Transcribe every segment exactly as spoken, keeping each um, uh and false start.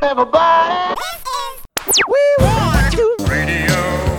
Everybody, we want to radio.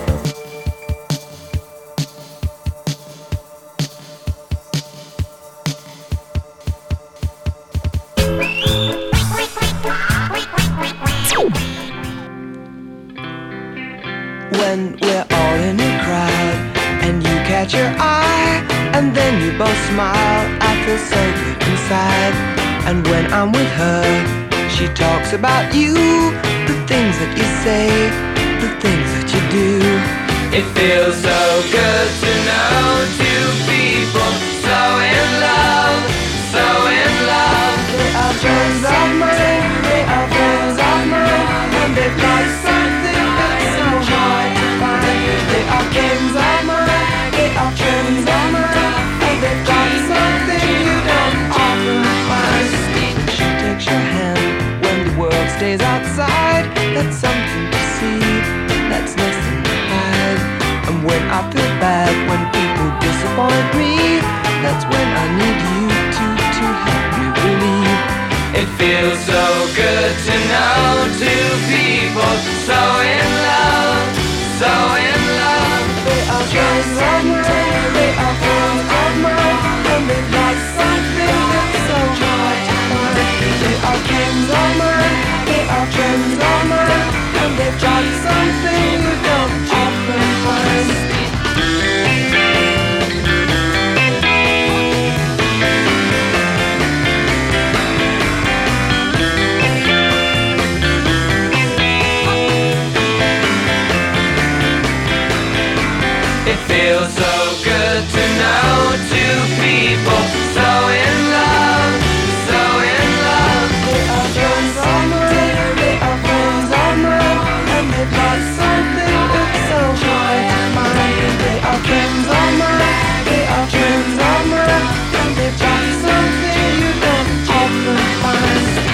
When we're all in a crowd and you catch your eye and then you both smile, I feel so good inside. And when I'm with her, she talks about you, the things that you say, the things that you do. It feels so good to know two people so in love, so in love. They are friends of mine, they are friends of mine, and they've got something that's so hard to find. They are friends of mine, they are friends of mine, and they've got something you don't often find. She takes your hand when the world stays outside. That's something to see, that's nothing to hide. And when I feel bad, when people disappoint me, that's when I need you to, to help me believe. It feels so good to know two people so in love, so in love. They are friends of mine, they are friends of mine, and they've got something that's so hard to find. They are friends of mine, they are friends of mine, and they've got something you don't often find. It feels so good to know two people so in love, so in love. They are friends of mine, they are friends of mine, and they've got something that's so hard to find. They are friends of mine, they are friends of mine, and they've got something you don't often find.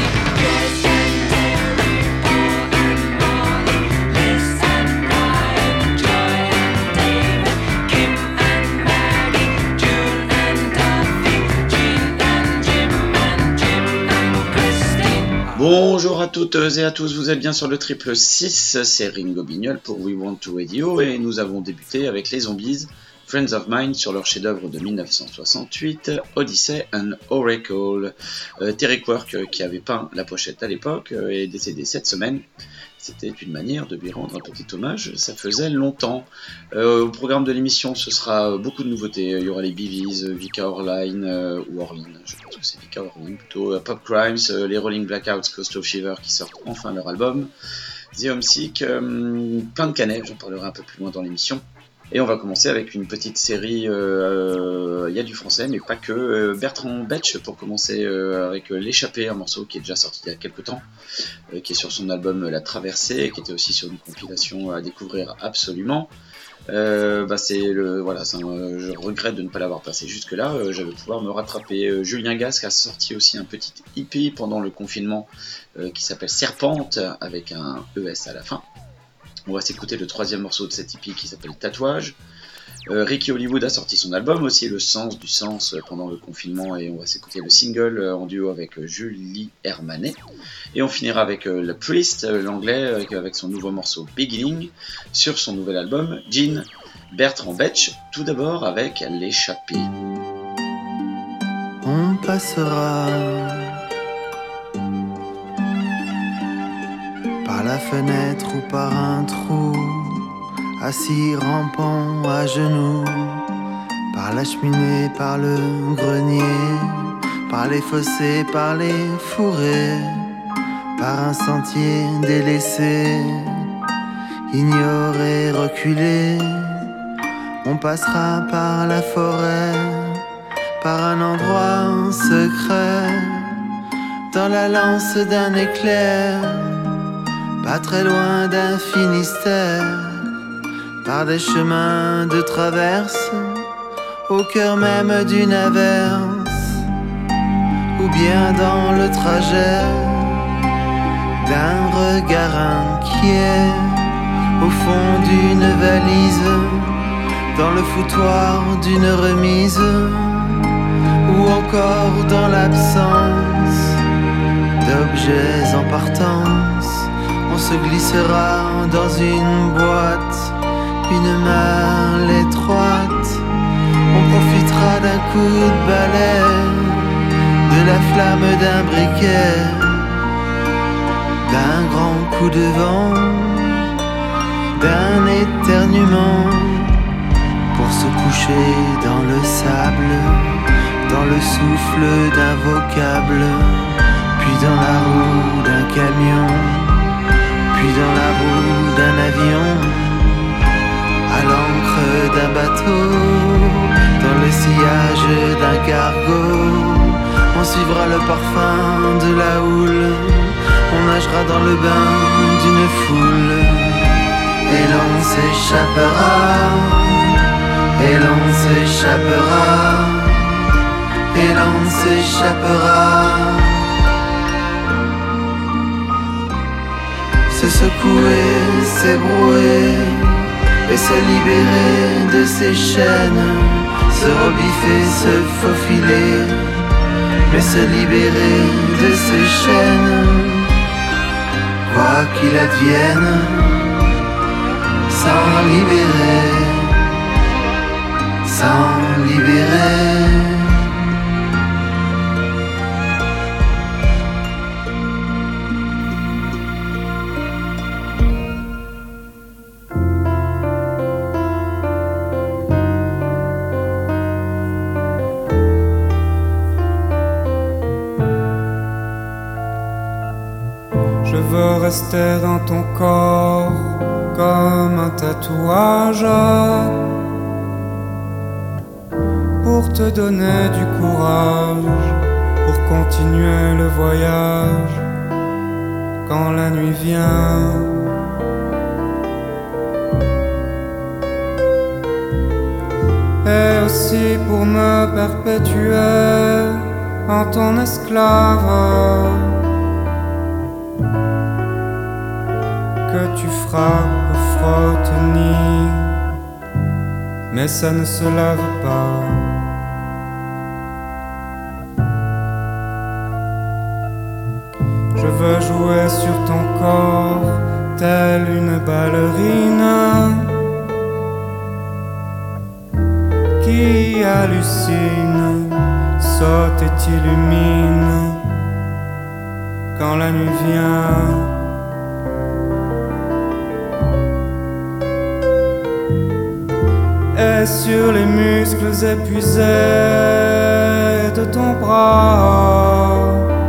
Bonjour à toutes et à tous, vous êtes bien sur le triple six, c'est Ringo Bignol pour We Want to Radio et nous avons débuté avec les Zombies, Friends of Mine sur leur chef-d'œuvre de dix-neuf cent soixante-huit, Odyssey and Oracle. Euh, Terry Quirk, euh, qui avait peint la pochette à l'époque, euh, est décédé cette semaine. C'était une manière de lui rendre un petit hommage, ça faisait longtemps. Euh, au programme de l'émission, ce sera beaucoup de nouveautés. Il y aura les Beavies, Vika Orline, euh, ou Orline, je pense que c'est Vika Orline plutôt, euh, Pop Crimes, euh, les Rolling Blackouts, Coast of Shiver qui sortent enfin leur album, The Homesick, euh, plein de cannets, j'en parlerai un peu plus loin dans l'émission. Et on va commencer avec une petite série, il euh, y a du français, mais pas que. Euh, Bertrand Betch, pour commencer euh, avec euh, L'échappée, un morceau qui est déjà sorti il y a quelques temps, euh, qui est sur son album La Traversée, qui était aussi sur une compilation à découvrir absolument. Euh, bah c'est le, voilà, c'est un, euh, je regrette de ne pas l'avoir passé jusque-là, euh, j'allais pouvoir me rattraper. Euh, Julien Gasque a sorti aussi un petit E P pendant le confinement euh, qui s'appelle Serpente, avec un E S à la fin. On va s'écouter le troisième morceau de cette E P qui s'appelle Tatouage. Euh, Ricky Hollywood a sorti son album aussi, Le Sens du Sens, euh, pendant le confinement, et on va s'écouter le single euh, en duo avec euh, Julie Hermanet. Et on finira avec euh, le Priest, euh, l'anglais, avec, avec son nouveau morceau Beginning, sur son nouvel album Jean. Bertrand Betch, tout d'abord avec L'échappée. On passera par la fenêtre ou par un trou, assis rampant à genoux, par la cheminée, par le grenier, par les fossés, par les fourrés, par un sentier délaissé, ignoré, reculé. On passera par la forêt, par un endroit secret, dans la lance d'un éclair, pas très loin d'un Finistère, par des chemins de traverse, au cœur même d'une averse, ou bien dans le trajet d'un regard inquiet, au fond d'une valise, dans le foutoir d'une remise, ou encore dans l'absence d'objets en partance. On se glissera dans une boîte, une malle étroite. On profitera d'un coup de balai, de la flamme d'un briquet, d'un grand coup de vent, d'un éternuement, pour se coucher dans le sable, dans le souffle d'un vocable, puis dans la roue d'un camion, puis dans la roue d'un avion, à l'ancre d'un bateau, dans le sillage d'un cargo. On suivra le parfum de la houle, on nagera dans le bain d'une foule, et l'on s'échappera, et l'on s'échappera, et l'on s'échappera. Se secouer, s'ébrouer, et se libérer de ses chaînes, se rebiffer, se faufiler, mais se libérer de ses chaînes, quoi qu'il advienne, s'en libérer, s'en libérer. Rester dans ton corps comme un tatouage, pour te donner du courage, pour continuer le voyage quand la nuit vient. Et aussi pour me perpétuer en ton esclave, que tu frappes, frottes, nies, mais ça ne se lave pas. Je veux jouer sur ton corps, telle une ballerine qui hallucine, saute et t'illumine quand la nuit vient. Et sur les muscles épuisés de ton bras,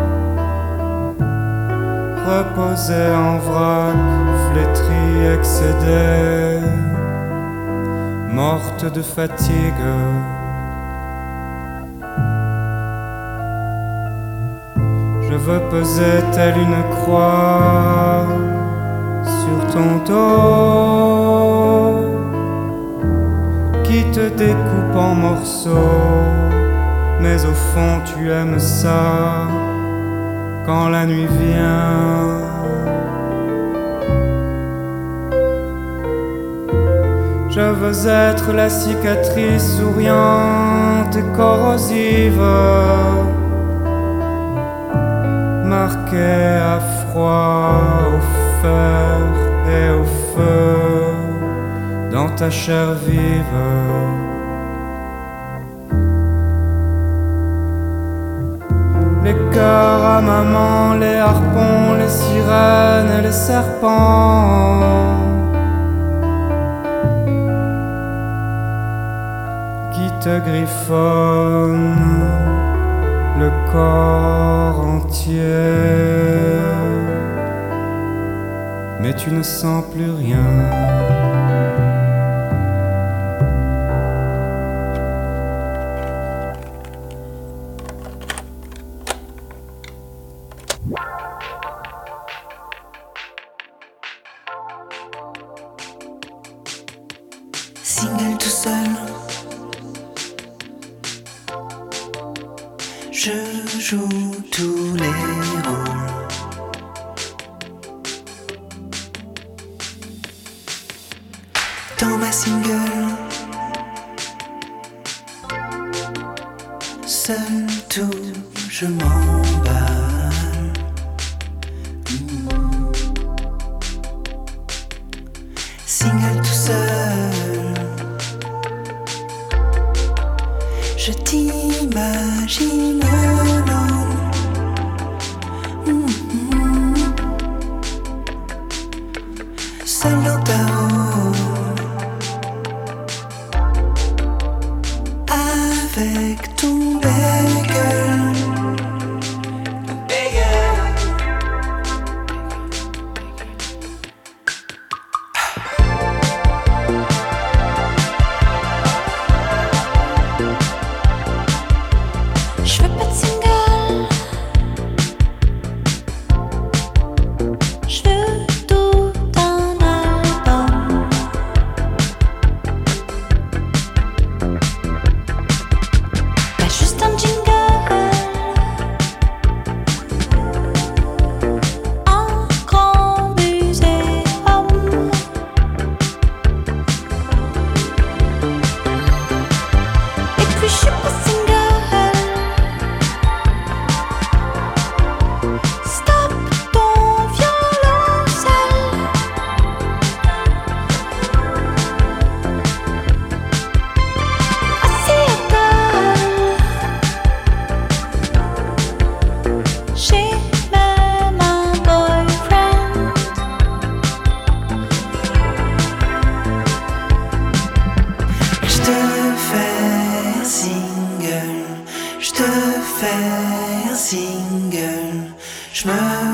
reposé en vrac, flétri, excédé, morte de fatigue. Je veux peser telle une croix sur ton dos, qui te découpe en morceaux, mais au fond tu aimes ça quand la nuit vient. Je veux être la cicatrice souriante et corrosive, marquée à froid au fer et au feu, dans ta chair vive. Les cœurs à maman, les harpons, les sirènes et les serpents qui te griffonnent le corps entier, mais tu ne sens plus rien. Single tout seul, je joue tous les rôles. Dans ma single, seul tout je m'emballe.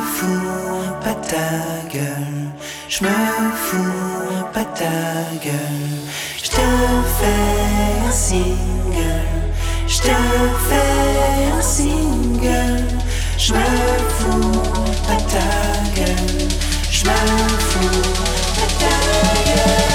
fous pas ta gueule, je me fous pas ta gueule. Je te fais un single, je te fais un single. Je me fous pas ta gueule, je me fous pas ta gueule.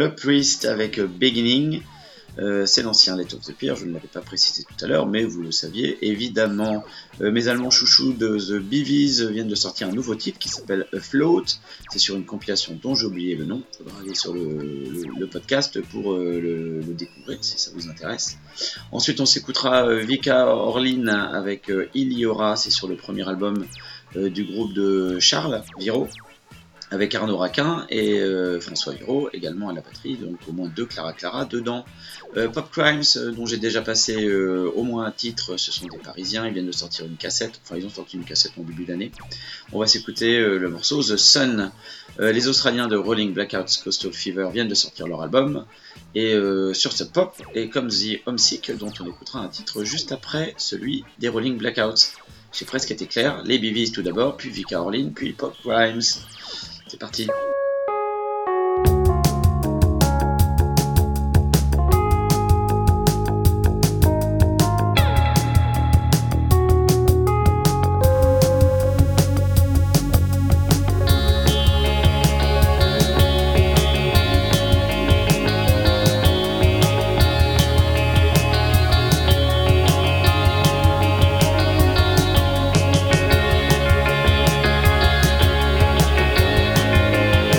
Le Priest avec Beginning. Euh, c'est l'ancien Let of the Pier, je ne l'avais pas précisé tout à l'heure, mais vous le saviez évidemment. Euh, mes Allemands chouchous de The Beavies viennent de sortir un nouveau titre qui s'appelle Afloat. C'est sur une compilation dont j'ai oublié le nom. Il faudra aller sur le, le, le podcast pour euh, le, le découvrir si ça vous intéresse. Ensuite, on s'écoutera euh, Vika Orlin avec euh, Iliora. C'est sur le premier album euh, du groupe de Charles Viro, avec Arnaud Raquin et euh, François Viro également à la batterie, donc au moins deux Clara Clara dedans. Euh, Pop Crimes, euh, dont j'ai déjà passé euh, au moins un titre, ce sont des Parisiens, ils viennent de sortir une cassette, enfin ils ont sorti une cassette en début d'année. On va s'écouter euh, le morceau The Sun. Euh, les Australiens de Rolling Blackouts Coastal Fever viennent de sortir leur album, et euh, sur ce pop, et comme The Homesick, dont on écoutera un titre juste après celui des Rolling Blackouts. J'ai presque été clair, les Beavies tout d'abord, puis Vika Orlin, puis Pop Crimes. C'est parti. Thank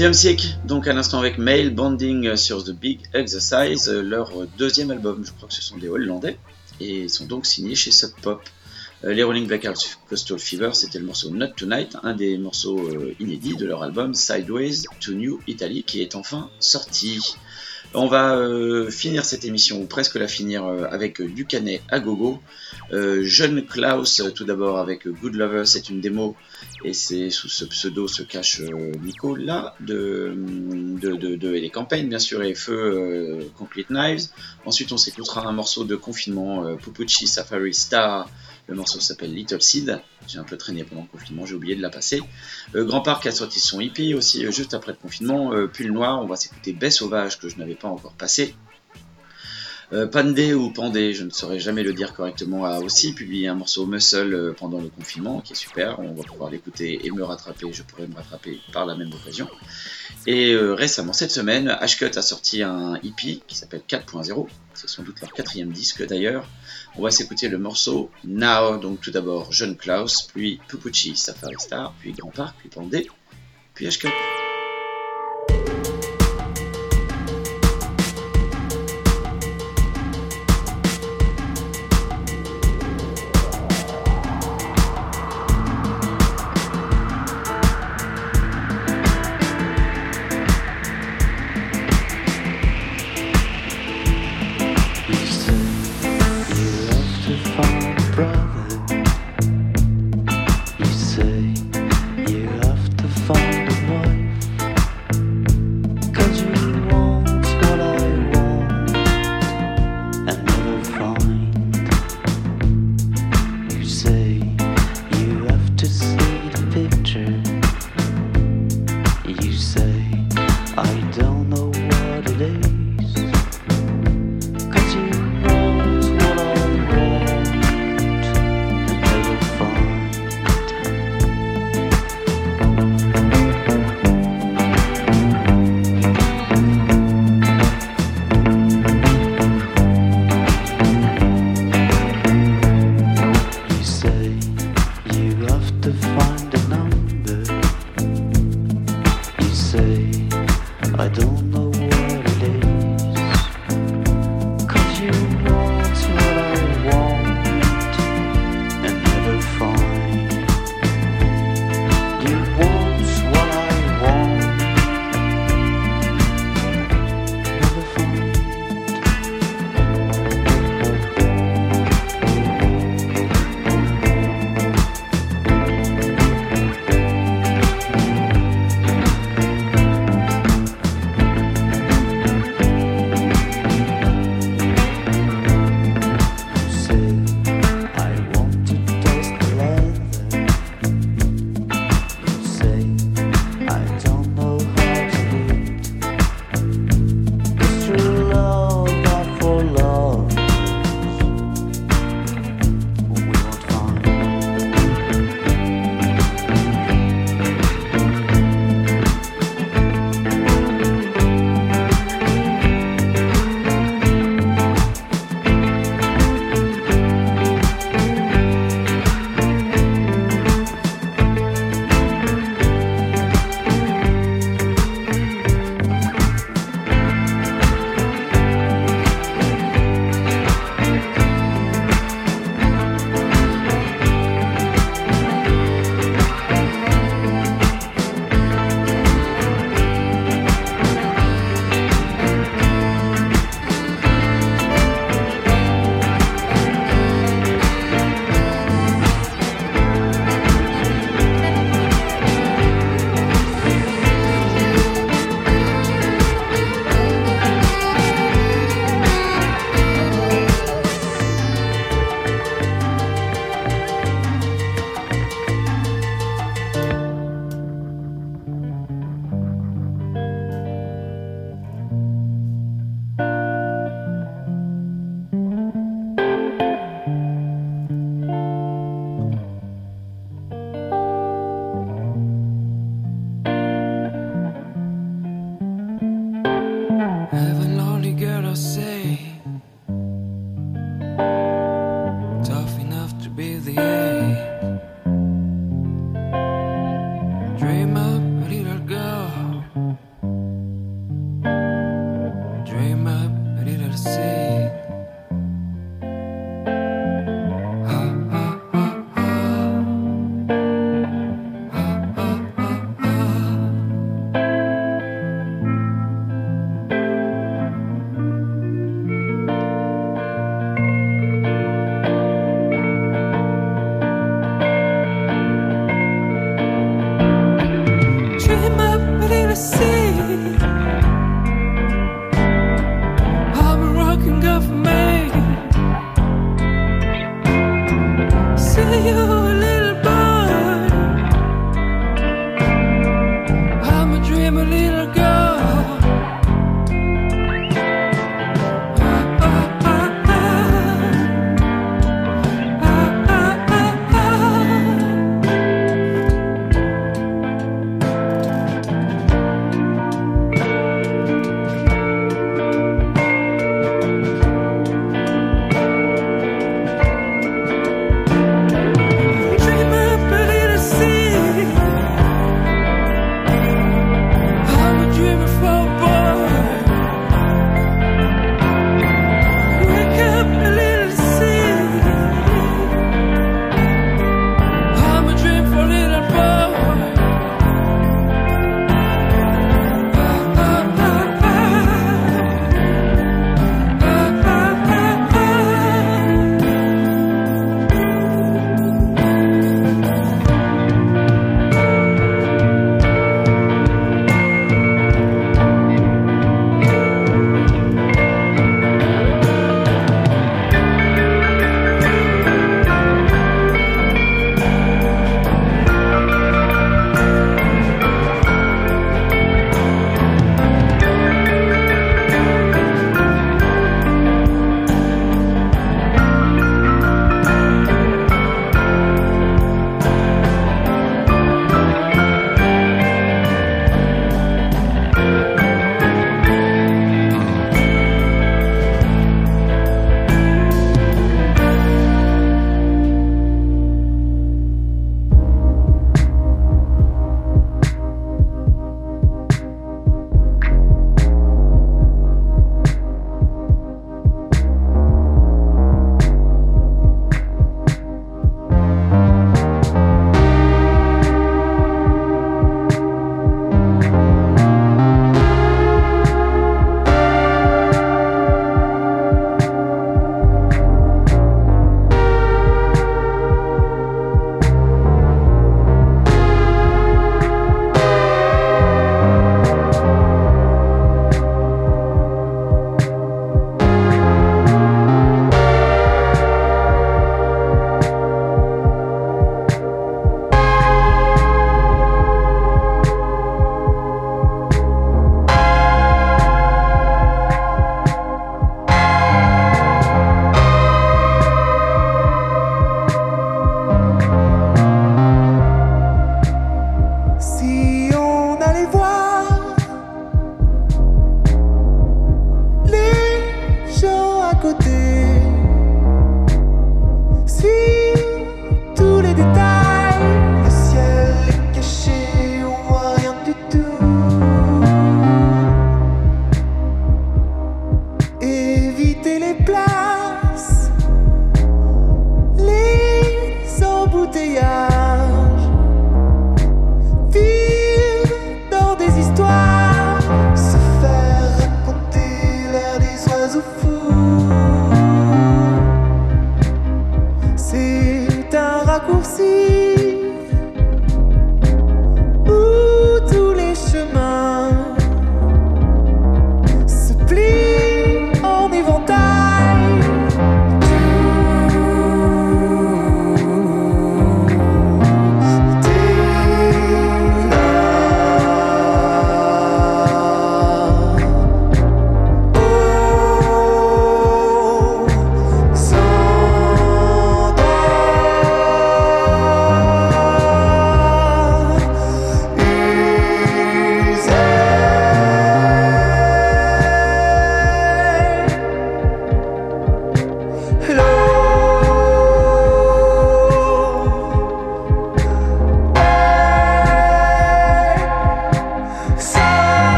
The Homesick, donc à l'instant avec Male Bonding sur The Big Exercise, leur deuxième album. Je crois que ce sont des Hollandais et ils sont donc signés chez Sub Pop. Euh, les Rolling Black Coastal Fever, c'était le morceau Not Tonight, un des morceaux euh, inédits de leur album Sideways to New Italy qui est enfin sorti. On va euh, finir cette émission, ou presque la finir, euh, avec euh, du Canet à gogo. Euh, Jeune Klaus, euh, tout d'abord avec euh, Good Lover, c'est une démo, et c'est sous ce pseudo se cache euh, Nicolas de, de, de, de et les campagnes, bien sûr, et Feu euh, Concrete Knives. Ensuite, on s'écoutera un morceau de confinement, euh, Pupucci Safari Star. Le morceau s'appelle Little Seed. J'ai un peu traîné pendant le confinement, j'ai oublié de la passer. Euh, Grand Parc a sorti son hippie aussi, euh, juste après le confinement. Euh, Pull Noir, on va s'écouter Baie Sauvage que je n'avais pas encore passé. Euh, Pandé ou Pandé, je ne saurais jamais le dire correctement, a aussi publié un morceau Muscle euh, pendant le confinement qui est super. On va pouvoir l'écouter et me rattraper. Je pourrais me rattraper par la même occasion. Et euh, récemment, cette semaine, Ashcut a sorti un hippie qui s'appelle quatre point zéro. C'est sans doute leur quatrième disque d'ailleurs. On va s'écouter le morceau Now. Donc tout d'abord Jeune Klaus, puis Pupucci Safari Star, puis Grand Parc, puis Pandé, puis Ashcut.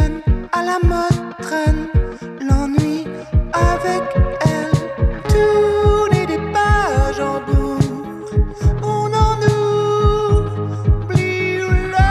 traîne, à la mode traîne, l'ennui avec elle. Tourner des pages en boucle, on en oublie là.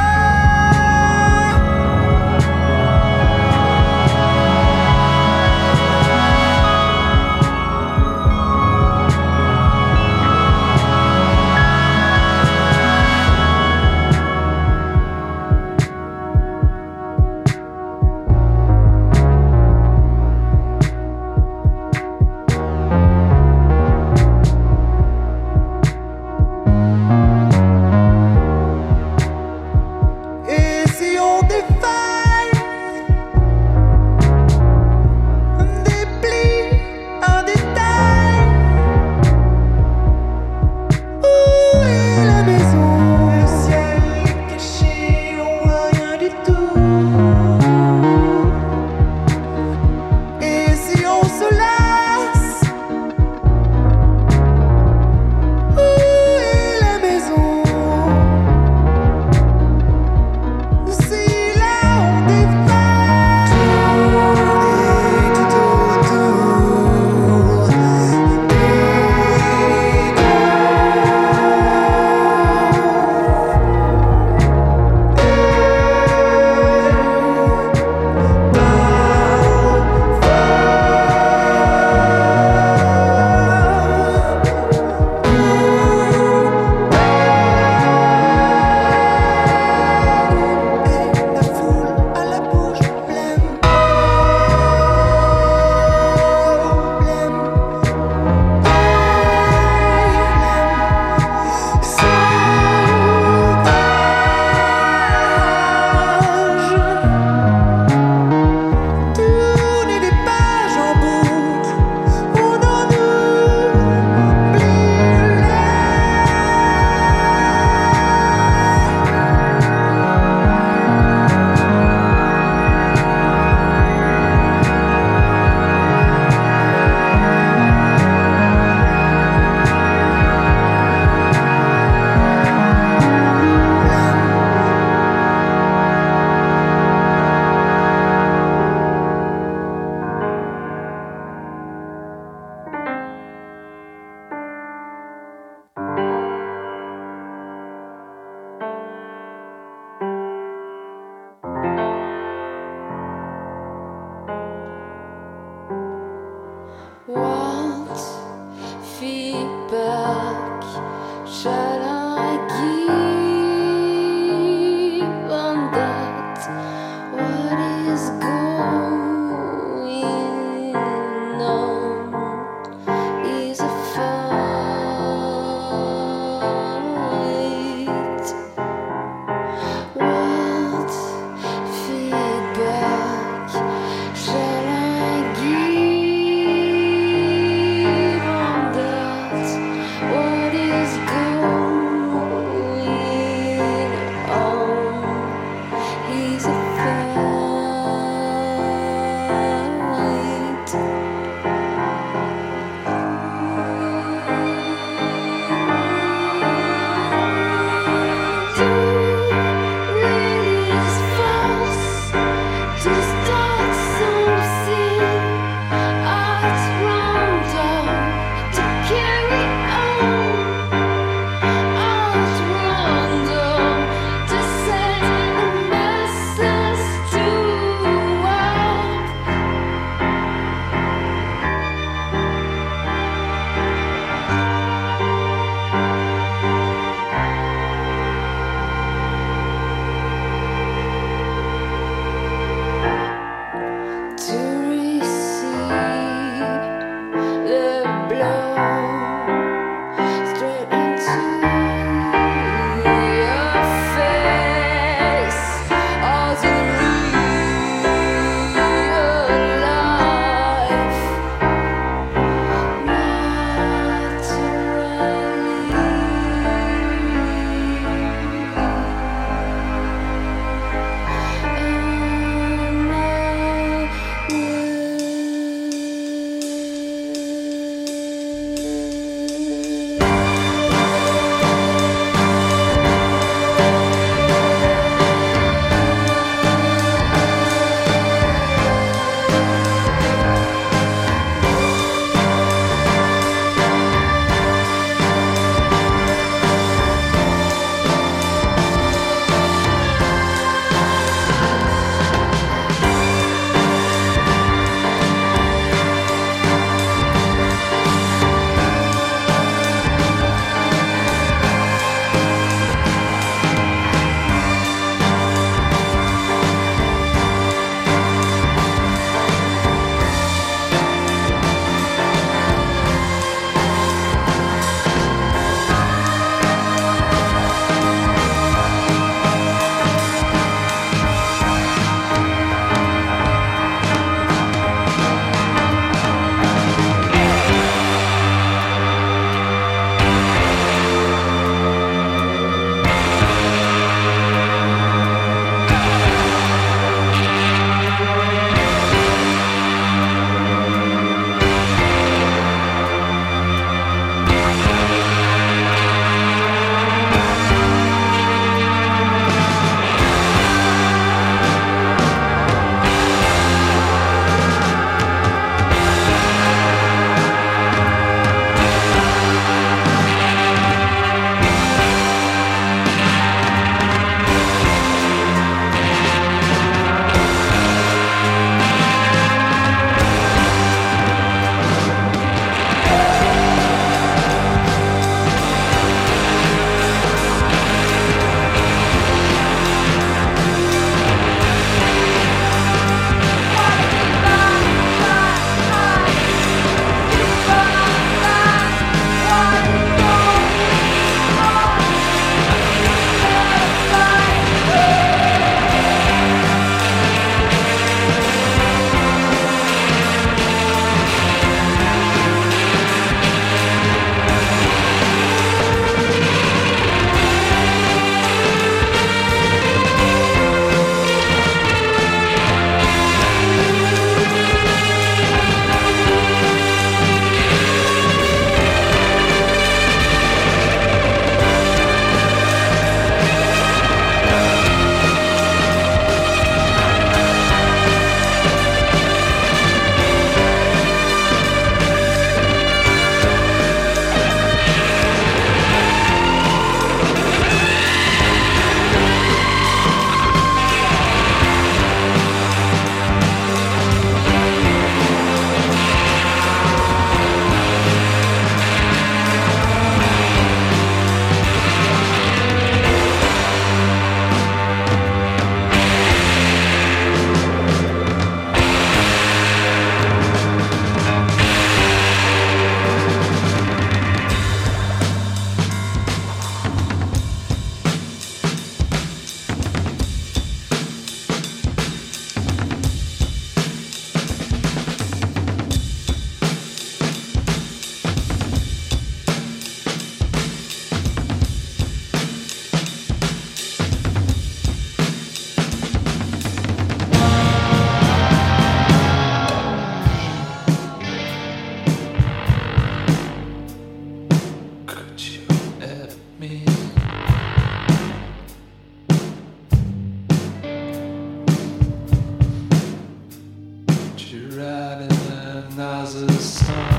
another song.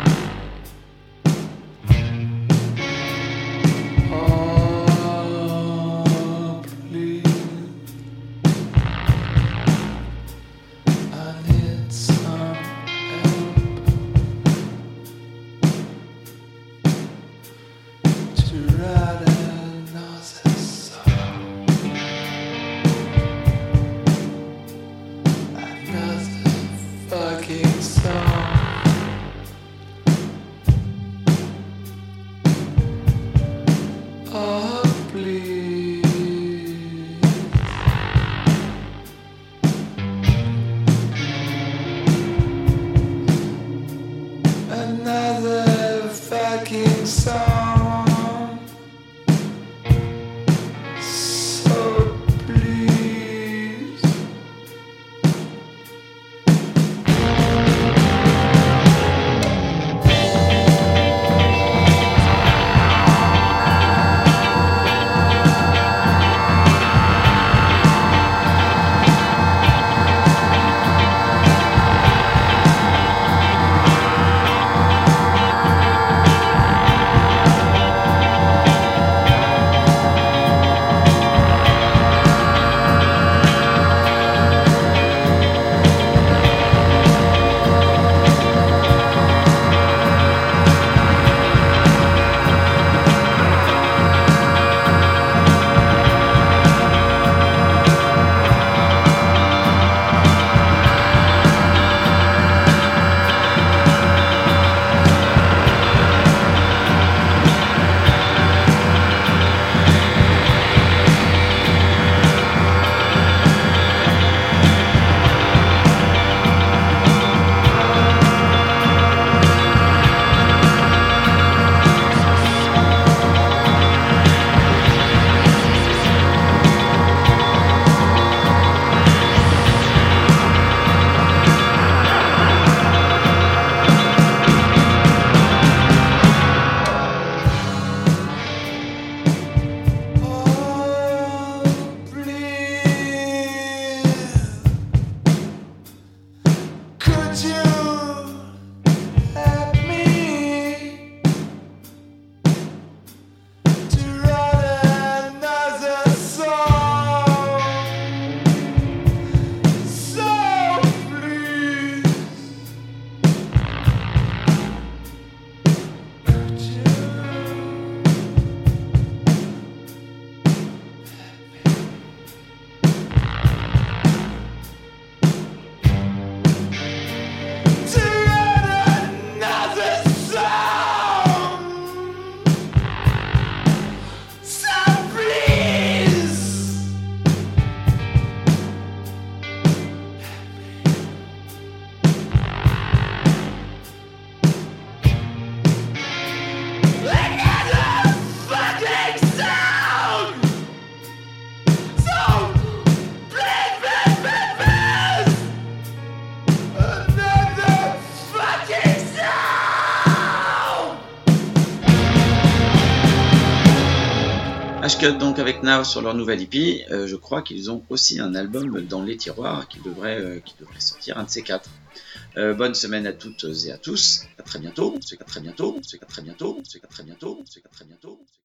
Oh, please, I need some help to write another song. Another fucking song. Oh, please. Another fucking song. So please. Oh, please. Could you help me to write another song? So please. Could you? To write another song. So please. Another fucking song. So please, please, please, please. Another fucking song. Ashcut donc avec Now sur leur nouvelle E P. Euh, je crois qu'ils ont aussi un album dans les tiroirs qui devrait, euh, qui devrait sortir, un de ces quatre. Euh, bonne semaine à toutes et à tous. À très bientôt. À très bientôt. À très bientôt. À très bientôt. À très bientôt. À très bientôt.